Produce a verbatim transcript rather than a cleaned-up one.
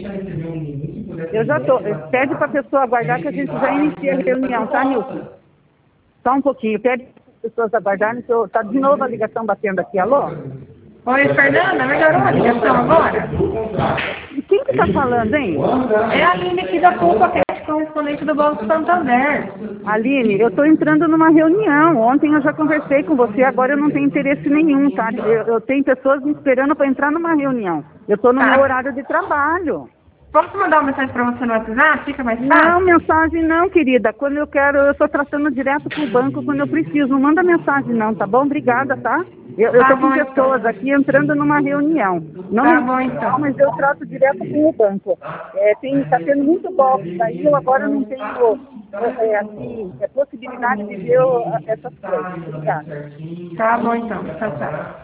Eu já tô. Pede para a pessoa aguardar que a gente já inicia a reunião, tá, Nilson? Só um pouquinho. Pede para as pessoas aguardarem, que eu... tá de novo a ligação batendo aqui. Alô? Oi, Fernanda, melhorou a ligação agora? E quem que tá falando, hein? É a Aline aqui da Pulpa, que é correspondente do Banco Santander. Aline, eu estou entrando numa reunião. Ontem eu já conversei com você, agora eu não tenho interesse nenhum, tá? Eu, eu tenho pessoas me esperando para entrar numa reunião. Eu estou no Tá. meu horário de trabalho. Posso mandar uma mensagem para você no WhatsApp? Fica mais fácil? Não, mensagem não, querida. Quando eu quero, eu estou tratando direto com o banco quando eu preciso. Não manda mensagem não, tá bom? Obrigada, tá? Eu Tá estou com bom, pessoas então. aqui entrando numa reunião. Não Tá me- bom, então. Mas eu trato direto com o banco. É, tem, tá tendo muito golpe daí, eu agora não tenho é, é, assim, é, possibilidade de ver ó, essas coisas. Obrigada. Tá bom, então. Tchau, tchau.